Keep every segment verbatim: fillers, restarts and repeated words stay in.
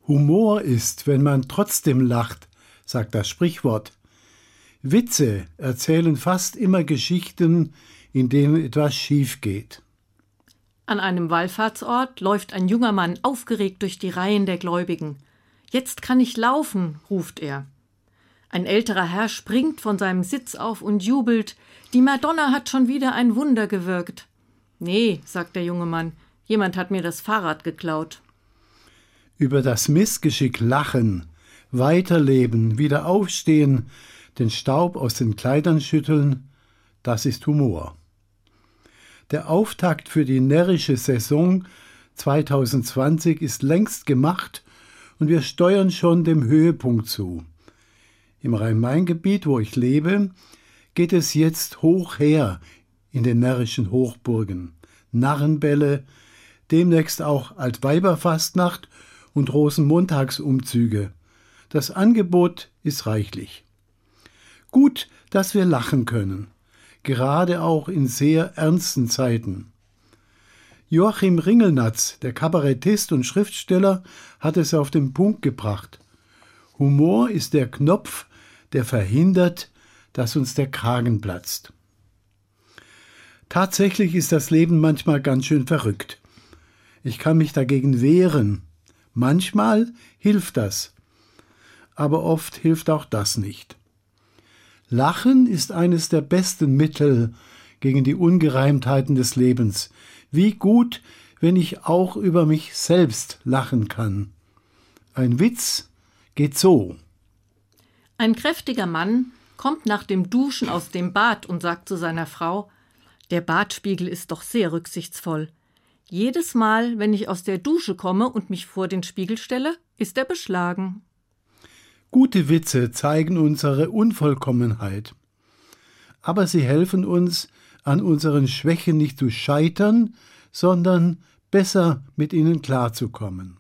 Humor ist, wenn man trotzdem lacht, sagt das Sprichwort. Witze erzählen fast immer Geschichten, in denen etwas schief geht. An einem Wallfahrtsort läuft ein junger Mann aufgeregt durch die Reihen der Gläubigen. »Jetzt kann ich laufen«, ruft er. Ein älterer Herr springt von seinem Sitz auf und jubelt. »Die Madonna hat schon wieder ein Wunder gewirkt.« »Nee«, sagt der junge Mann, »jemand hat mir das Fahrrad geklaut.« Über das Missgeschick lachen, weiterleben, wieder aufstehen, den Staub aus den Kleidern schütteln, das ist Humor. Der Auftakt für die närrische Saison zwanzig zwanzig ist längst gemacht und wir steuern schon dem Höhepunkt zu. Im Rhein-Main-Gebiet, wo ich lebe, geht es jetzt hoch her in den närrischen Hochburgen. Narrenbälle, demnächst auch Altweiberfastnacht und Rosenmontagsumzüge. Das Angebot ist reichlich. Gut, dass wir lachen können, gerade auch in sehr ernsten Zeiten. Joachim Ringelnatz, der Kabarettist und Schriftsteller, hat es auf den Punkt gebracht. Humor ist der Knopf, der verhindert, dass uns der Kragen platzt. Tatsächlich ist das Leben manchmal ganz schön verrückt. Ich kann mich dagegen wehren. Manchmal hilft das. Aber oft hilft auch das nicht. Lachen ist eines der besten Mittel gegen die Ungereimtheiten des Lebens. Wie gut, wenn ich auch über mich selbst lachen kann. Ein Witz geht so. Ein kräftiger Mann kommt nach dem Duschen aus dem Bad und sagt zu seiner Frau: »Der Badspiegel ist doch sehr rücksichtsvoll. Jedes Mal, wenn ich aus der Dusche komme und mich vor den Spiegel stelle, ist er beschlagen.« Gute Witze zeigen unsere Unvollkommenheit. Aber sie helfen uns, an unseren Schwächen nicht zu scheitern, sondern besser mit ihnen klarzukommen.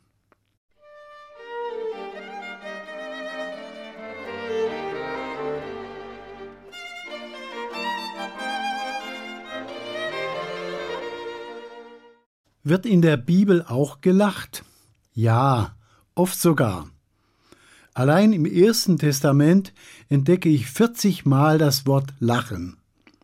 Wird in der Bibel auch gelacht? Ja, oft sogar. Allein im Ersten Testament entdecke ich vierzig Mal das Wort Lachen.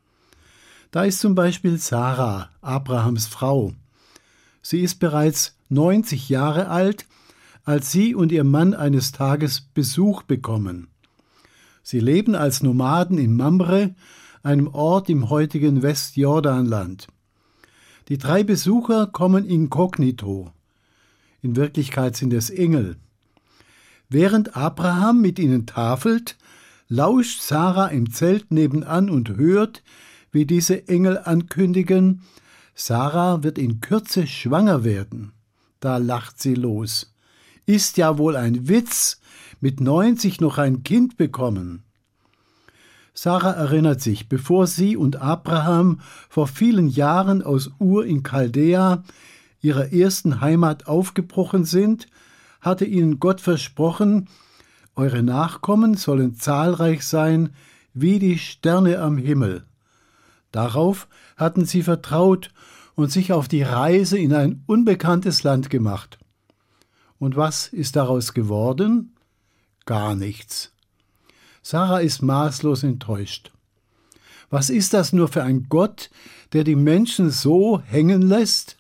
Da ist zum Beispiel Sarah, Abrahams Frau. Sie ist bereits neunzig Jahre alt, als sie und ihr Mann eines Tages Besuch bekommen. Sie leben als Nomaden in Mamre, einem Ort im heutigen Westjordanland. Die drei Besucher kommen inkognito. In Wirklichkeit sind es Engel. Während Abraham mit ihnen tafelt, lauscht Sarah im Zelt nebenan und hört, wie diese Engel ankündigen, Sarah wird in Kürze schwanger werden. Da lacht sie los. Ist ja wohl ein Witz, mit neunzig noch ein Kind bekommen. Sarah erinnert sich, bevor sie und Abraham vor vielen Jahren aus Ur in Chaldea, ihrer ersten Heimat, aufgebrochen sind, hatte ihnen Gott versprochen, eure Nachkommen sollen zahlreich sein wie die Sterne am Himmel. Darauf hatten sie vertraut und sich auf die Reise in ein unbekanntes Land gemacht. Und was ist daraus geworden? Gar nichts. Sarah ist maßlos enttäuscht. Was ist das nur für ein Gott, der die Menschen so hängen lässt?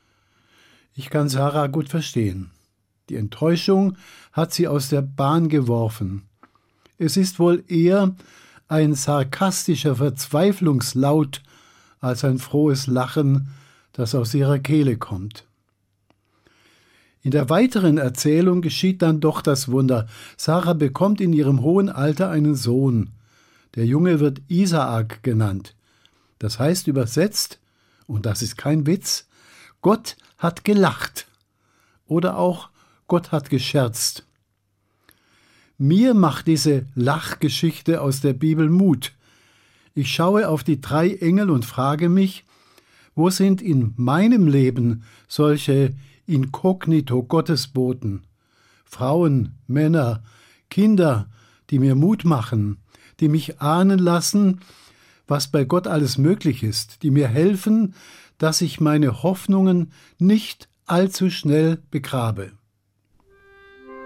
Ich kann Sarah gut verstehen. Die Enttäuschung hat sie aus der Bahn geworfen. Es ist wohl eher ein sarkastischer Verzweiflungslaut als ein frohes Lachen, das aus ihrer Kehle kommt. In der weiteren Erzählung geschieht dann doch das Wunder. Sarah bekommt in ihrem hohen Alter einen Sohn. Der Junge wird Isaak genannt. Das heißt übersetzt, und das ist kein Witz, Gott hat gelacht. Oder auch Gott hat gescherzt. Mir macht diese Lachgeschichte aus der Bibel Mut. Ich schaue auf die drei Engel und frage mich, wo sind in meinem Leben solche Inkognito-Gottesboten? Frauen, Männer, Kinder, die mir Mut machen, die mich ahnen lassen, was bei Gott alles möglich ist, die mir helfen, dass ich meine Hoffnungen nicht allzu schnell begrabe.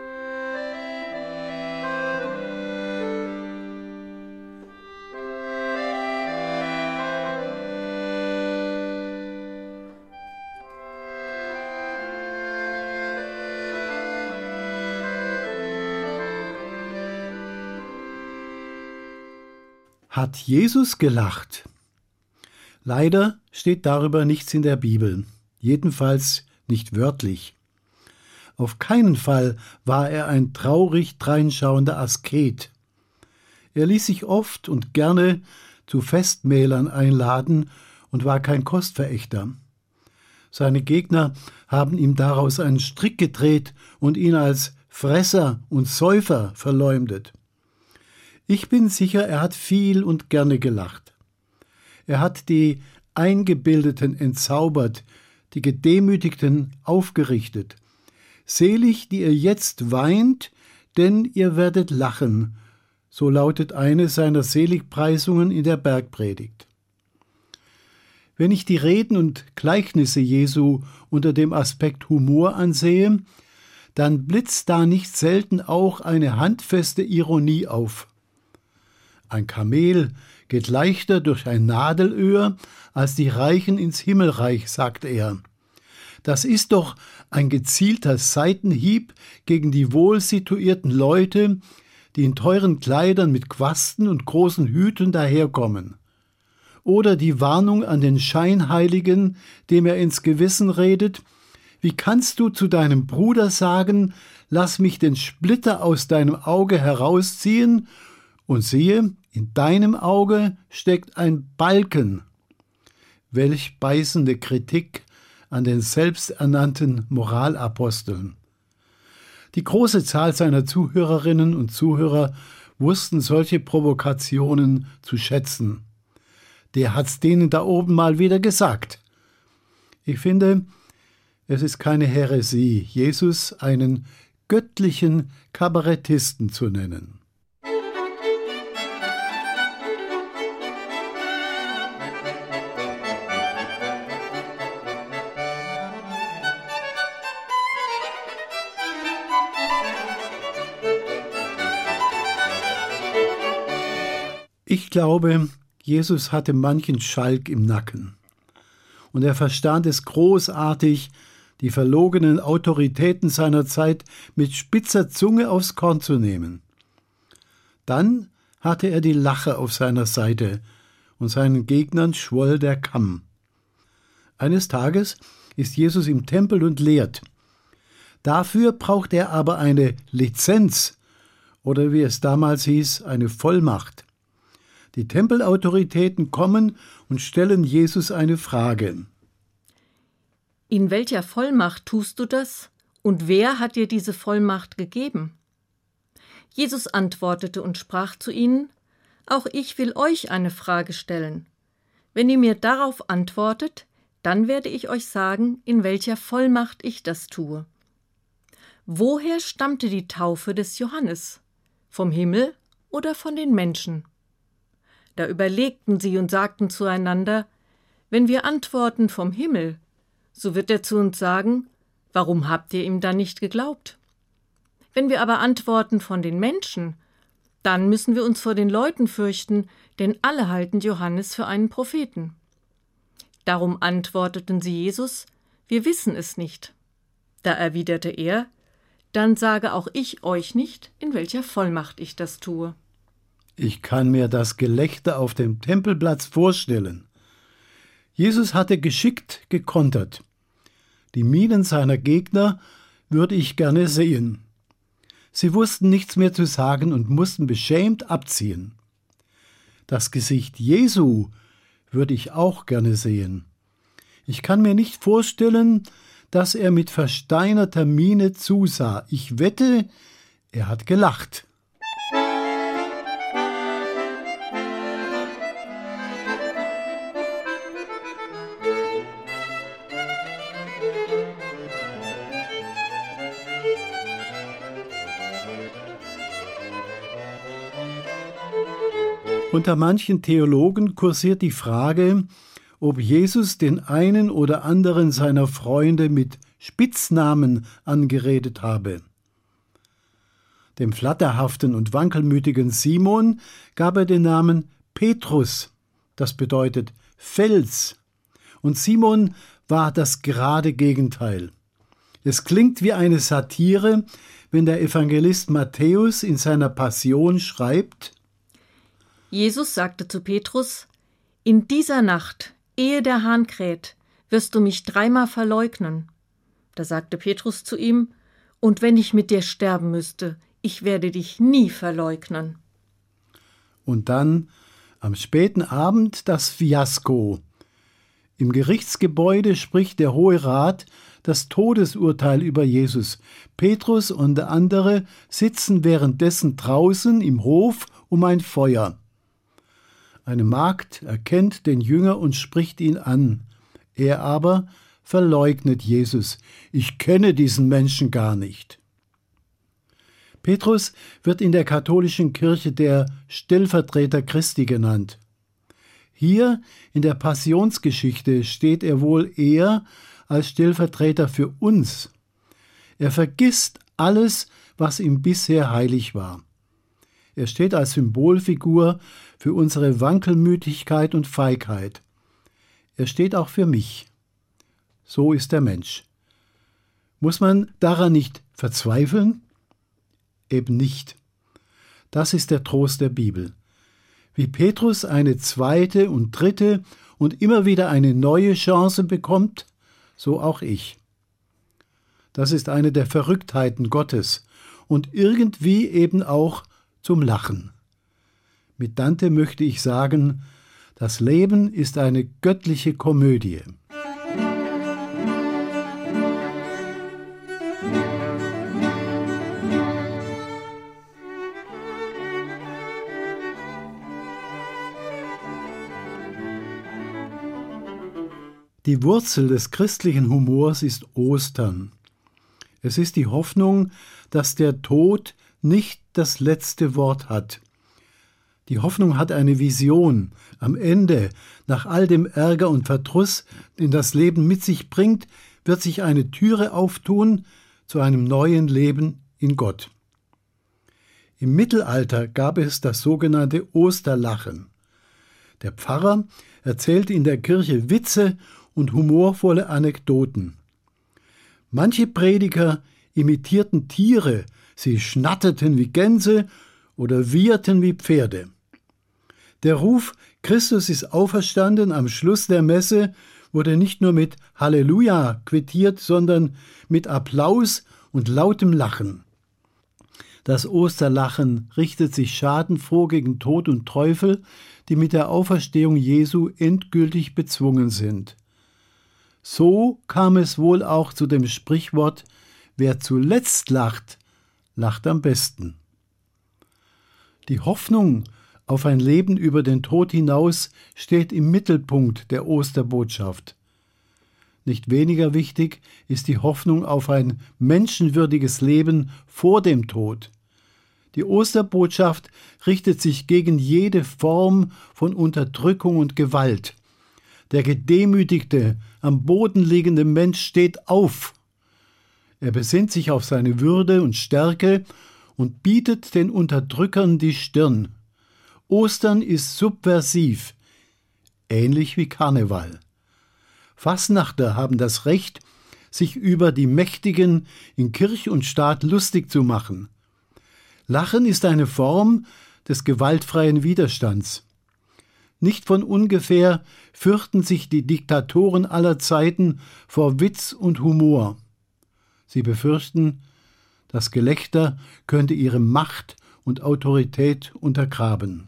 Hat Jesus gelacht? Leider steht darüber nichts in der Bibel, jedenfalls nicht wörtlich. Auf keinen Fall war er ein traurig dreinschauender Asket. Er ließ sich oft und gerne zu Festmählern einladen und war kein Kostverächter. Seine Gegner haben ihm daraus einen Strick gedreht und ihn als Fresser und Säufer verleumdet. Ich bin sicher, er hat viel und gerne gelacht. Er hat die Eingebildeten entzaubert, die Gedemütigten aufgerichtet. Selig, die ihr jetzt weint, denn ihr werdet lachen, so lautet eine seiner Seligpreisungen in der Bergpredigt. Wenn ich die Reden und Gleichnisse Jesu unter dem Aspekt Humor ansehe, dann blitzt da nicht selten auch eine handfeste Ironie auf. Ein Kamel geht leichter durch ein Nadelöhr als die Reichen ins Himmelreich, sagt er. Das ist doch ein gezielter Seitenhieb gegen die wohlsituierten Leute, die in teuren Kleidern mit Quasten und großen Hüten daherkommen. Oder die Warnung an den Scheinheiligen, dem er ins Gewissen redet: Wie kannst du zu deinem Bruder sagen, lass mich den Splitter aus deinem Auge herausziehen, und siehe, in deinem Auge steckt ein Balken. Welch beißende Kritik an den selbsternannten Moralaposteln. Die große Zahl seiner Zuhörerinnen und Zuhörer wussten solche Provokationen zu schätzen. Der hat's denen da oben mal wieder gesagt. Ich finde, es ist keine Häresie, Jesus einen göttlichen Kabarettisten zu nennen. Ich glaube, Jesus hatte manchen Schalk im Nacken. Und er verstand es großartig, die verlogenen Autoritäten seiner Zeit mit spitzer Zunge aufs Korn zu nehmen. Dann hatte er die Lacher auf seiner Seite, und seinen Gegnern schwoll der Kamm. Eines Tages ist Jesus im Tempel und lehrt. Dafür braucht er aber eine Lizenz, oder wie es damals hieß, eine Vollmacht. Die Tempelautoritäten kommen und stellen Jesus eine Frage. In welcher Vollmacht tust du das? Und wer hat dir diese Vollmacht gegeben? Jesus antwortete und sprach zu ihnen: Auch ich will euch eine Frage stellen. Wenn ihr mir darauf antwortet, dann werde ich euch sagen, in welcher Vollmacht ich das tue. Woher stammte die Taufe des Johannes? Vom Himmel oder von den Menschen? Da überlegten sie und sagten zueinander: Wenn wir antworten vom Himmel, so wird er zu uns sagen: Warum habt ihr ihm dann nicht geglaubt? Wenn wir aber antworten von den Menschen, dann müssen wir uns vor den Leuten fürchten, denn alle halten Johannes für einen Propheten. Darum antworteten sie Jesus: Wir wissen es nicht. Da erwiderte er: Dann sage auch ich euch nicht, in welcher Vollmacht ich das tue. Ich kann mir das Gelächter auf dem Tempelplatz vorstellen. Jesus hatte geschickt gekontert. Die Mienen seiner Gegner würde ich gerne sehen. Sie wussten nichts mehr zu sagen und mussten beschämt abziehen. Das Gesicht Jesu würde ich auch gerne sehen. Ich kann mir nicht vorstellen, dass er mit versteinerter Miene zusah. Ich wette, er hat gelacht. Unter manchen Theologen kursiert die Frage, ob Jesus den einen oder anderen seiner Freunde mit Spitznamen angeredet habe. Dem flatterhaften und wankelmütigen Simon gab er den Namen Petrus, das bedeutet Fels, und Simon war das gerade Gegenteil. Es klingt wie eine Satire, wenn der Evangelist Matthäus in seiner Passion schreibt: Jesus sagte zu Petrus: In dieser Nacht, ehe der Hahn kräht, wirst du mich dreimal verleugnen. Da sagte Petrus zu ihm: Und wenn ich mit dir sterben müsste, ich werde dich nie verleugnen. Und dann am späten Abend das Fiasko. Im Gerichtsgebäude spricht der Hohe Rat das Todesurteil über Jesus. Petrus und andere sitzen währenddessen draußen im Hof um ein Feuer. Eine Magd erkennt den Jünger und spricht ihn an. Er aber verleugnet Jesus: Ich kenne diesen Menschen gar nicht. Petrus wird in der katholischen Kirche der Stellvertreter Christi genannt. Hier in der Passionsgeschichte steht er wohl eher als Stellvertreter für uns. Er vergisst alles, was ihm bisher heilig war. Er steht als Symbolfigur für unsere Wankelmütigkeit und Feigheit. Er steht auch für mich. So ist der Mensch. Muss man daran nicht verzweifeln? Eben nicht. Das ist der Trost der Bibel. Wie Petrus eine zweite und dritte und immer wieder eine neue Chance bekommt, so auch ich. Das ist eine der Verrücktheiten Gottes und irgendwie eben auch zum Lachen. Mit Dante möchte ich sagen, das Leben ist eine göttliche Komödie. Die Wurzel des christlichen Humors ist Ostern. Es ist die Hoffnung, dass der Tod nicht das letzte Wort hat. Die Hoffnung hat eine Vision. Am Ende, nach all dem Ärger und Verdruss, den das Leben mit sich bringt, wird sich eine Türe auftun zu einem neuen Leben in Gott. Im Mittelalter gab es das sogenannte Osterlachen. Der Pfarrer erzählte in der Kirche Witze und humorvolle Anekdoten. Manche Prediger imitierten Tiere, sie schnatterten wie Gänse oder wieherten wie Pferde. Der Ruf »Christus ist auferstanden« am Schluss der Messe wurde nicht nur mit Halleluja quittiert, sondern mit Applaus und lautem Lachen. Das Osterlachen richtet sich schadenfroh gegen Tod und Teufel, die mit der Auferstehung Jesu endgültig bezwungen sind. So kam es wohl auch zu dem Sprichwort: Wer zuletzt lacht, lacht am besten. Die Hoffnung auf ein Leben über den Tod hinaus steht im Mittelpunkt der Osterbotschaft. Nicht weniger wichtig ist die Hoffnung auf ein menschenwürdiges Leben vor dem Tod. Die Osterbotschaft richtet sich gegen jede Form von Unterdrückung und Gewalt. Der gedemütigte, am Boden liegende Mensch steht auf. Er besinnt sich auf seine Würde und Stärke und bietet den Unterdrückern die Stirn. Ostern ist subversiv, ähnlich wie Karneval. Fasnachter haben das Recht, sich über die Mächtigen in Kirche und Staat lustig zu machen. Lachen ist eine Form des gewaltfreien Widerstands. Nicht von ungefähr fürchten sich die Diktatoren aller Zeiten vor Witz und Humor. Sie befürchten, das Gelächter könnte ihre Macht und Autorität untergraben.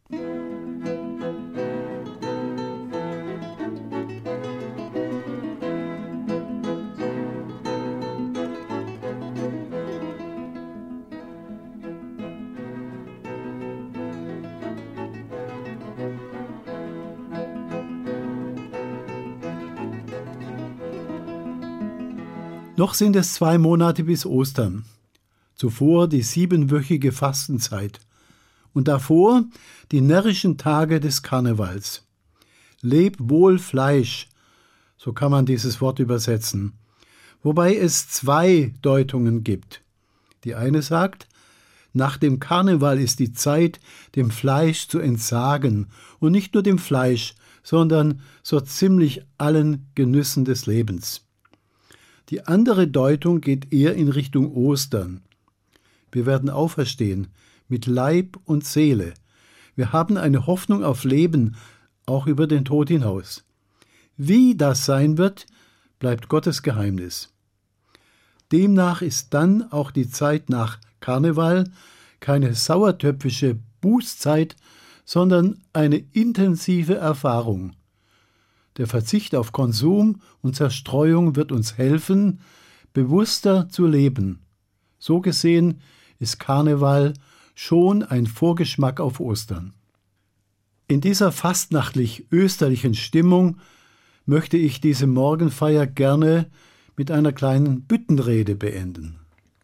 Noch sind es zwei Monate bis Ostern, zuvor die siebenwöchige Fastenzeit und davor die närrischen Tage des Karnevals. Leb wohl Fleisch, so kann man dieses Wort übersetzen, wobei es zwei Deutungen gibt. Die eine sagt, nach dem Karneval ist die Zeit, dem Fleisch zu entsagen, und nicht nur dem Fleisch, sondern so ziemlich allen Genüssen des Lebens. Die andere Deutung geht eher in Richtung Ostern. Wir werden auferstehen mit Leib und Seele. Wir haben eine Hoffnung auf Leben, auch über den Tod hinaus. Wie das sein wird, bleibt Gottes Geheimnis. Demnach ist dann auch die Zeit nach Karneval keine sauertöpfische Bußzeit, sondern eine intensive Erfahrung. Der Verzicht auf Konsum und Zerstreuung wird uns helfen, bewusster zu leben. So gesehen ist Karneval schon ein Vorgeschmack auf Ostern. In dieser fastnachtlich-österlichen Stimmung möchte ich diese Morgenfeier gerne mit einer kleinen Büttenrede beenden.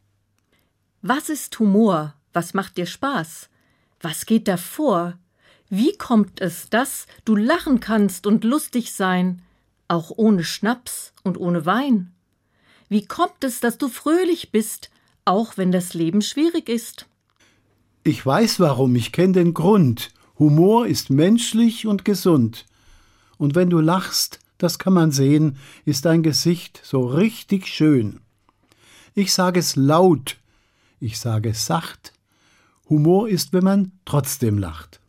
Was ist Humor? Was macht dir Spaß? Was geht da vor? Wie kommt es, dass du lachen kannst und lustig sein, auch ohne Schnaps und ohne Wein? Wie kommt es, dass du fröhlich bist, auch wenn das Leben schwierig ist? Ich weiß warum, ich kenne den Grund. Humor ist menschlich und gesund. Und wenn du lachst, das kann man sehen, ist dein Gesicht so richtig schön. Ich sage es laut, ich sage es sacht. Humor ist, wenn man trotzdem lacht.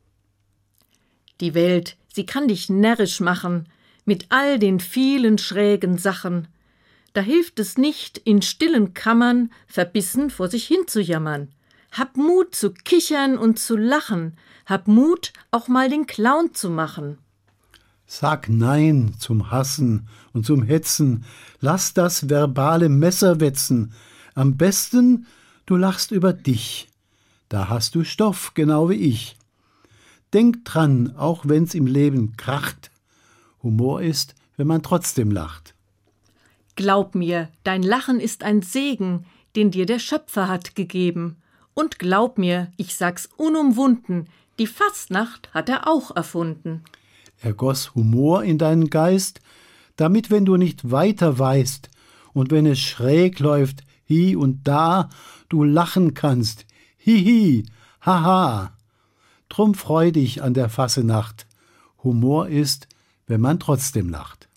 Die Welt, sie kann dich närrisch machen, mit all den vielen schrägen Sachen. Da hilft es nicht, in stillen Kammern verbissen vor sich hin zu jammern. Hab Mut zu kichern und zu lachen, hab Mut, auch mal den Clown zu machen. Sag Nein zum Hassen und zum Hetzen, lass das verbale Messer wetzen. Am besten, du lachst über dich, da hast du Stoff, genau wie ich. Denk dran, auch wenn's im Leben kracht, Humor ist, wenn man trotzdem lacht. Glaub mir, dein Lachen ist ein Segen, den dir der Schöpfer hat gegeben. Und glaub mir, ich sag's unumwunden, die Fastnacht hat er auch erfunden. Er goss Humor in deinen Geist, damit, wenn du nicht weiter weißt und wenn es schräg läuft, hie und da, du lachen kannst, hihi, haha. Drum freu dich an der Fassenacht. Humor ist, wenn man trotzdem lacht.